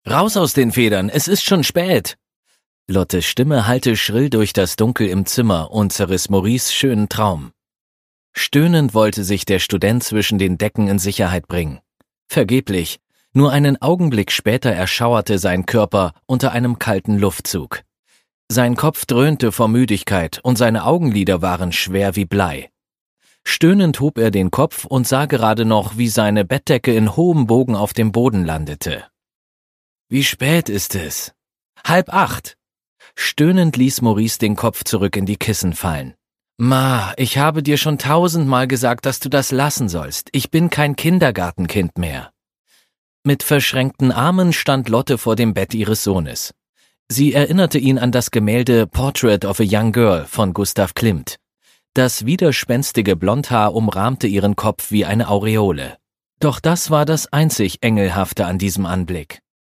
Raus aus den Federn, es ist schon spät! Lottes Stimme hallte schrill durch das Dunkel im Zimmer und zerriss Maurice' schönen Traum. Stöhnend wollte sich der Student zwischen den Decken in Sicherheit bringen. Vergeblich, nur einen Augenblick später erschauerte sein Körper unter einem kalten Luftzug. Sein Kopf dröhnte vor Müdigkeit und seine Augenlider waren schwer wie Blei. Stöhnend hob er den Kopf und sah gerade noch, wie seine Bettdecke in hohem Bogen auf dem Boden landete. Wie spät ist es? 7:30. Stöhnend ließ Maurice den Kopf zurück in die Kissen fallen. Ma, ich habe dir schon 1000-mal gesagt, dass du das lassen sollst. Ich bin kein Kindergartenkind mehr. Mit verschränkten Armen stand Lotte vor dem Bett ihres Sohnes. Sie erinnerte ihn an das Gemälde Portrait of a Young Girl von Gustav Klimt. Das widerspenstige Blondhaar umrahmte ihren Kopf wie eine Aureole. Doch das war das einzig Engelhafte an diesem Anblick.